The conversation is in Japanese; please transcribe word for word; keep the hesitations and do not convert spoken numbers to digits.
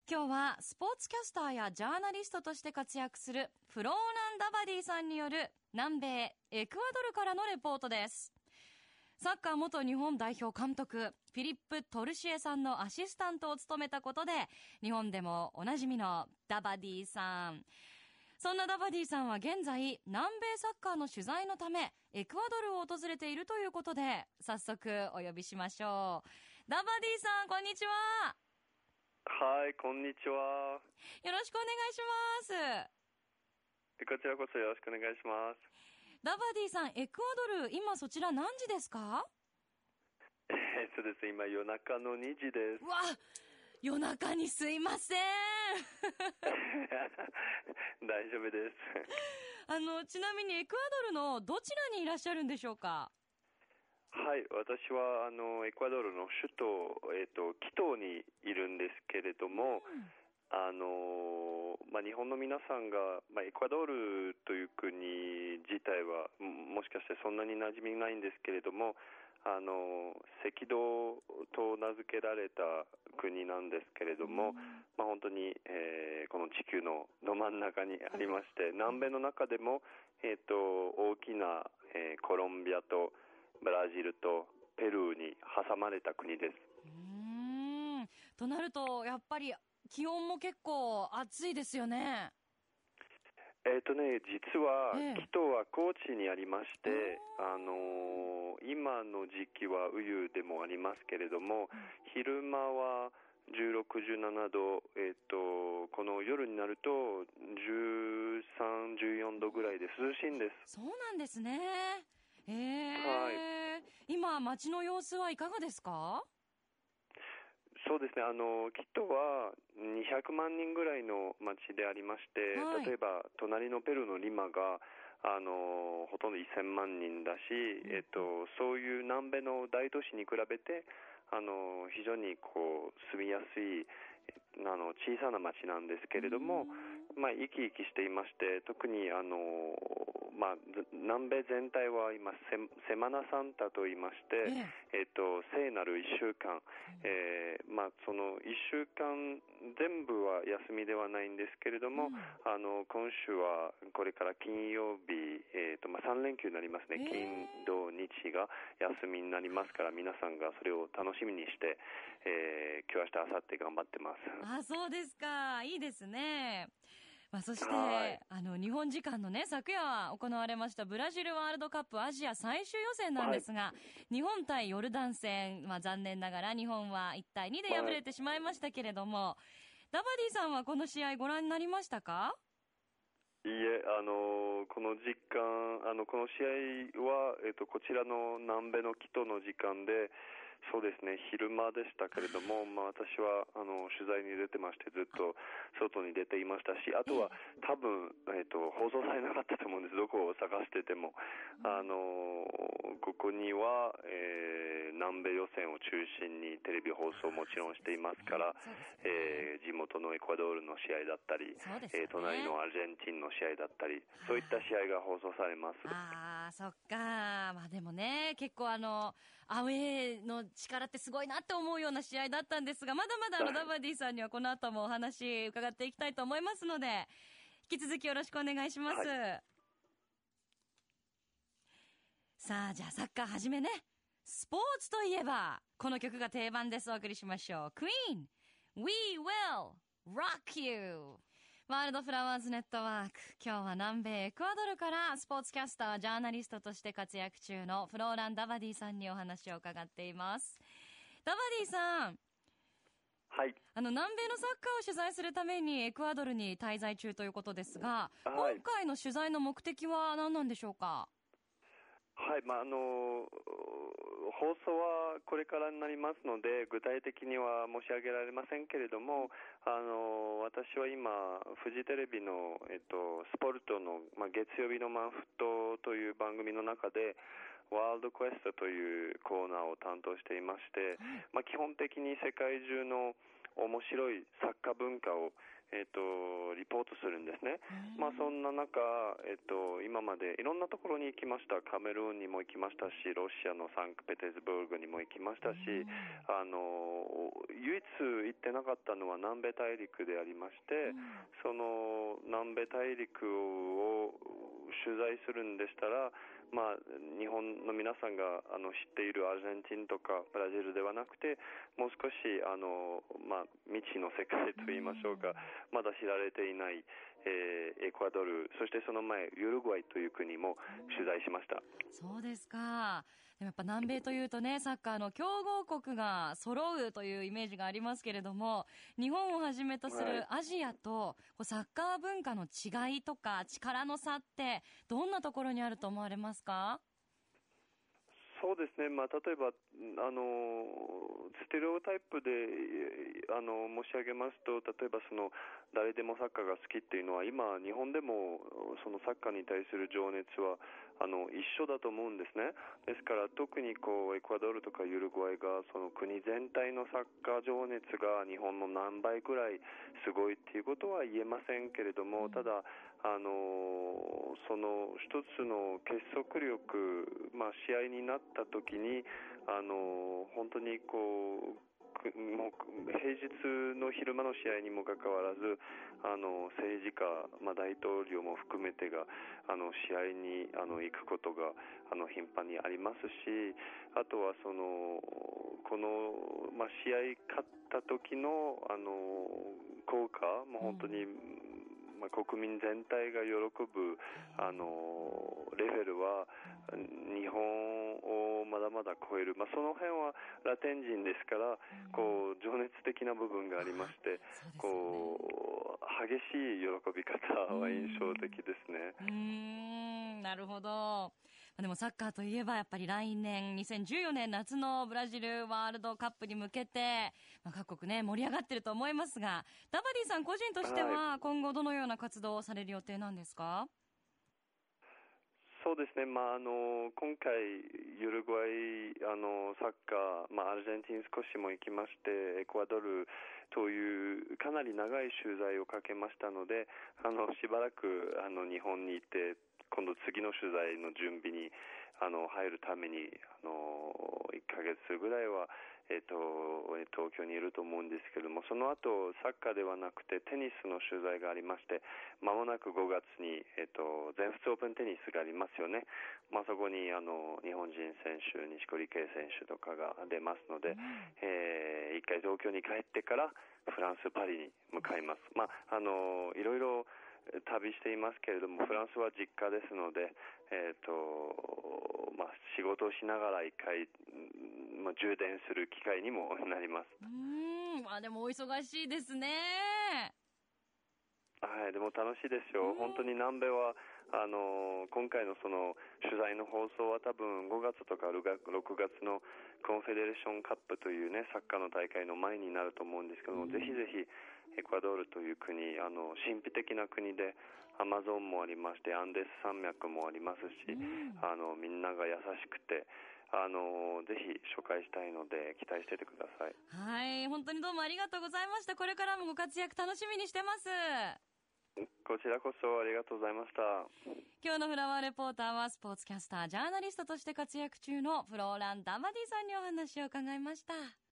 今日はスポーツキャスターやジャーナリストとして活躍するフローラン・ダバディさんによる南米エクアドルからのレポートです。サッカー元日本代表監督フィリップ・トルシエさんのアシスタントを務めたことで日本でもおなじみのダバディさん。そんなダバディさんは現在南米サッカーの取材のためエクアドルを訪れているということで早速お呼びしましょう。ダバディさん、こんにちは。 はい、こんにちは。 よろしくお願いします。 こちらこそよろしくお願いします。 ダバディさん、エクアドル今そちら何時ですか？ えー、そうです、今夜中のにじです。 うわ、夜中にすいません大丈夫ですあのちなみにエクアドルのどちらにいらっしゃるんでしょうか？ はい、私はあのエクアドルの首都、えーと、キトにいるんですけれども、うん、あのまあ、日本の皆さんが、まあ、エクアドルという国自体は も, もしかしてそんなに馴染みないんですけれども、あの赤道と名付けられた国なんですけれども、うん、まあ、本当に、えー、この地球のど真ん中にありまして、南米の中でも、えーと、大きな、えー、コロンビアとブラジルとペルーに挟まれた国です。 うーん、となるとやっぱり気温も結構暑いですよね。 えっとね、実は、ええ、キトは高地にありまして、あのー、今の時期は冬でもありますけれども、うん、昼間はじゅうろく、じゅうななど、えっと、この夜になるとじゅうさん、じゅうよんどぐらいで涼しいんです。 そうなんですね。えー、はい、今街の様子はいかがですか？ そうですね、あのキトはにひゃくまんにんぐらいの町でありまして、はい、例えば隣のペルーのリマがあのほとんどせんまんにんだし、うん、えっと、そういう南米の大都市に比べてあの非常にこう住みやすいあの小さな町なんですけれども、まあ、生き生きしていまして、特にあの、まあ、南米全体は今セマナサンタと言いまして、えっと、聖なるいっしゅうかん、えーまあ、そのいっしゅうかん全部は休みではないんですけれども、うん、あの今週はこれから金曜日、えーとまあ、さん連休になりますね。金土日が休みになりますから、皆さんがそれを楽しみにして、えー、今日明日明後日頑張ってます。 あ、そうですか。いいですね。まあ、そして、あの、日本時間のね、昨夜行われましたブラジルワールドカップアジア最終予選なんですが、はい、日本対ヨルダン戦、まあ、残念ながら日本はいちたいにで敗れてしまいましたけれども、はい、ダバディさんはこの試合ご覧になりましたか？ いいえ、あのこの時間、あのこの試合は、えっと、こちらの南米のキトの時間で、そうですね、昼間でしたけれども、まあ、私はあの取材に出てまして、ずっと外に出ていましたし、あとは多分、えっと、放送されなかったと思うんです。どこを探してても、あのここには、えー、南米予選を中心にテレビ放送もちろんしていますから、えー、地元のエクアドルの試合だったり、ねえー、隣のアルゼンチンの試合だったり、そういった試合が放送されます。 ああ、そっか。まあでもね、結構あのアウェーの力ってすごいなって思うような試合だったんですが、まだまだあのダバディさんにはこの後もお話伺っていきたいと思いますので、引き続きよろしくお願いします。はい、さあ、じゃあサッカーはじめね、スポーツといえばこの曲が定番です。お送りしましょう。 Queen We Will Rock You。 ワールドフラワーズネットワーク、今日は南米エクアドルからスポーツキャスタージャーナリストとして活躍中のフローラン・ダバディさんにお話を伺っています。ダバディさん、 はい、 あの南米のサッカーを取材するためにエクアドルに滞在中ということですが、はい、今回の取材の目的は何なんでしょうか？ はい、まああの放送はこれからになりますので、具体的には申し上げられませんけれども、あの私は今フジテレビの、えっと、スポルトの、まあ、月曜日のマンフットという番組の中でワールドクエストというコーナーを担当していまして、まあ、基本的に世界中の面白いサッカー文化をえっと、リポートするんですね。まあそんな中、えっと、今までいろんなところに行きました。カメルーンにも行きましたし、ロシアのサンクペテルブルクにも行きましたし、あの、唯一行ってなかったのは南米大陸でありまして、その南米大陸を取材するんでしたら、まあ、日本の皆さんがあの知っているアルゼンチンとかブラジルではなくて、もう少しあの、まあ、未知の世界といいましょうか、まだ知られていない、えー、エクアドル、そしてその前ユルグアイという国も取材しました。 そうですか。でもやっぱ南米というとね、サッカーの強豪国が揃うというイメージがありますけれども、日本をはじめとするアジアとサッカー文化の違いとか力の差ってどんなところにあると思われますか？ そうですね、まあ、例えばあのステレオタイプであの申し上げますと、例えばその誰でもサッカーが好きっていうのは今日本でもそのサッカーに対する情熱はあの一緒だと思うんですね。ですから特にこうエクアドルとかユルグアイがその国全体のサッカー情熱が日本の何倍くらいすごいっていうことは言えませんけれども、ただあのその一つの結束力、まあ、試合になった時にあの本当にこうもう平日の昼間の試合にもかかわらずあの政治家、まあ、大統領も含めてがあの試合にあの行くことがあの頻繁にありますし、あとはそのこの、まあ、試合勝った時のあの効果も本当に、まあ、国民全体が喜ぶあのレベルは日本をまだまだ超える、まあ、その辺はラテン人ですからこう情熱的な部分がありまして、こう激しい喜び方は印象的ですね。 うーん、なるほど。でもサッカーといえばやっぱり来年にせんじゅうよねん夏のブラジルワールドカップに向けて、まあ、各国ね盛り上がってると思いますが、ダバディさん個人としては今後どのような活動をされる予定なんですか？ そうですね、まあ、あの今回、ユルグアイあのサッカー、まあ、アルゼンチン少しも行きまして、エクアドルというかなり長い取材をかけましたので、あのしばらくあの日本に行って、今度次の取材の準備にあの入るためにあのいっかげつぐらいは、えっと、東京にいると思うんですけれども、その後サッカーではなくてテニスの取材がありまして、まもなくごがつに、えっと、全仏オープンテニスがありますよね。まあ、そこにあの日本人選手、錦織圭選手とかが出ますので、うんえー、一回東京に帰ってからフランス・パリに向かいます。まあ、あのいろいろ旅していますけれども、フランスは実家ですので、えーとまあ、仕事をしながら一回、まあ、充電する機会にもなります。 うーん、まあ、でもお忙しいですね。 はい、でも楽しいですよ。本当に南米はあの今回のその取材の放送は多分ごがつとかろくがつのコンフェデレーションカップというねサッカーの大会の前になると思うんですけども、ぜひぜひエクアドルという国、あの神秘的な国でアマゾンもありまして、アンデス山脈もありますし、あのみんなが優しくて、あのぜひ紹介したいので期待していてください。 はい、本当にどうもありがとうございました。これからもご活躍楽しみにしてます。 こちらこそありがとうございました。 今日のフラワーレポーターはスポーツキャスター、ジャーナリストとして活躍中のフローラン・ダバディさんにお話を伺いました。